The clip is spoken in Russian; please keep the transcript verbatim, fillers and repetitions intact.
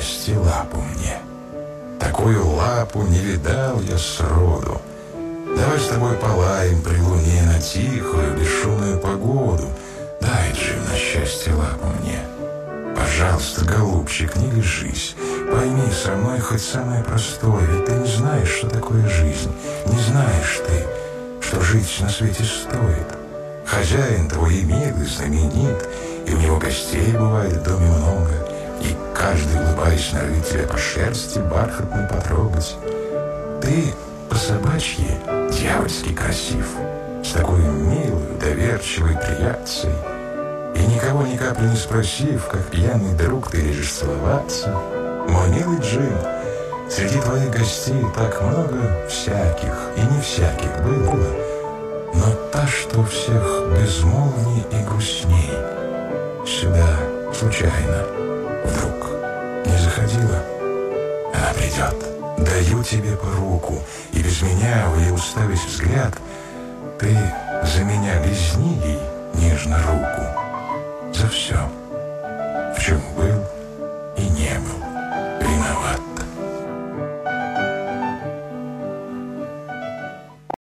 счастье лапу мне. Такую лапу не видал я сроду. Давай с тобой полаем при луне на тихую, бесшумную погоду. Дай, Джим, на счастье лапу мне. Пожалуйста, голубчик, не лежись. Пойми со мной хоть самое простое, ведь ты не знаешь, что такое жизнь. Не знаешь ты, что жить на свете стоит. Хозяин твой милый, знаменит, и у него гостей бывает в доме много, и каждый, улыбаясь, норовит тебя по шерсти бархатной потрогать. Ты по-собачьи дьявольски красив, с такой милой, доверчивой приятцей. И никого ни капли не спросив, как пьяный друг ты лежишь целоваться. Мой милый Джим, среди твоих гостей так много всяких и не всяких было, но та, что у всех безмолвней и грустней, сюда случайно вдруг не заходила. Она придет, даю тебе по руку, и без меня, в ее уставясь взгляд, ты за меня лизни ей нежно руку. За все, в чем был